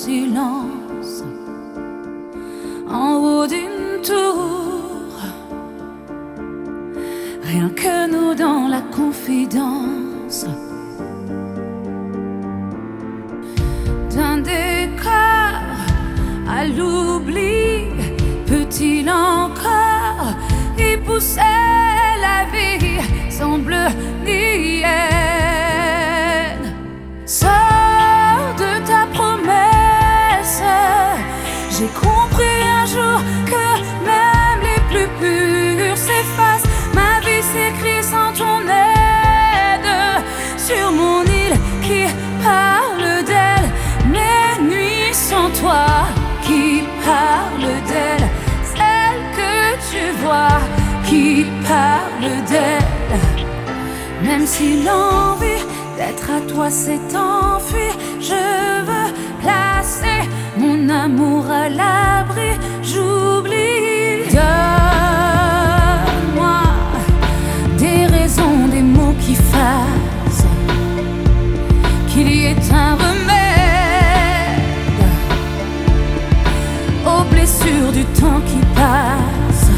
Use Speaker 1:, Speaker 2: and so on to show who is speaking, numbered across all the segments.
Speaker 1: silence en haut d'une tour, rien que nous dans la confidence d'un décor à l'oubli. Peut-il encore y pousser la vie sans bleu ni haine? Sors de ta promesse. J'ai compris un jour que même les plus purs s'effacent. Ma vie s'écrit sans ton aide. Sur mon île qui parle d'elle, mes nuits sans toi qui parle d'elle, celle que tu vois qui parle d'elle. Même si l'envie d'être à toi s'est enfuie, je veux placer mon amour à l'abri. J'oublie. Donne-moi des raisons, des mots qui fassent qu'il y ait un remède aux blessures du temps qui passe.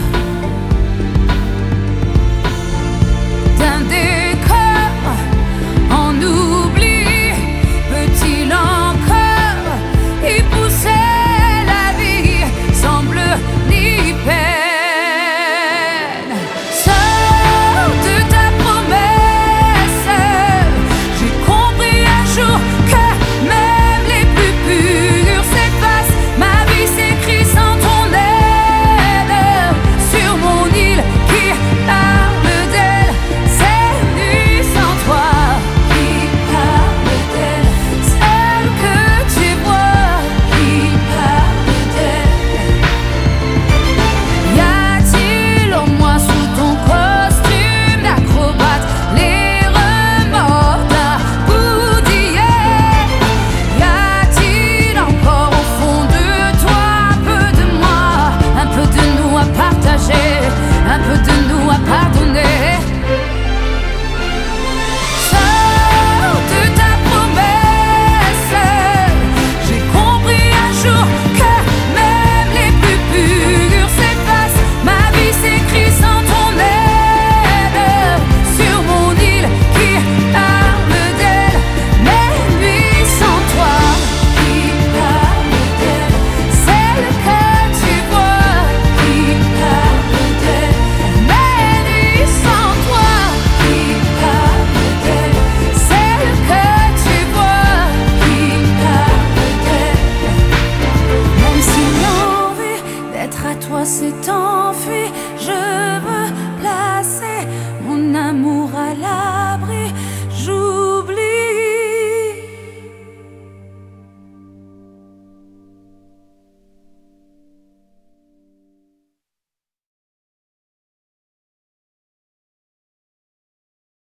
Speaker 1: D'un décor en oubli, peut-il encore y pousser la vie sans bleu ni peine? Sors de ta promesse. J'ai compris un jour que même les plus purs s'effacent. Ma vie s'écrit sans ton aide. Sur mon île qui parle d'elle, ces nuits sans toi qui parle d'elle, celle que tu vois qui parle d'elle. Y a-t-il au moins sous ton costume d'acrobate les remords d'un bout d'hier? Y a-t-il encore au fond de toi un peu de moi, un peu de nous à partager, un peu de nous à pardonner? Sors de ta promesse. J'ai compris un jour que même les plus purs s'effacent. Ma vie s'écrit sans ton aide. Sur mon île qui parle d'elle, mes nuits sans toi qui parle d'elle, celle que tu vois qui parle d'elle. Mes nuits sans toi qui parle d'elle, celle que tu vois qui parle d'elle. Même si l'envie d'être à toi s'est enfuie, je veux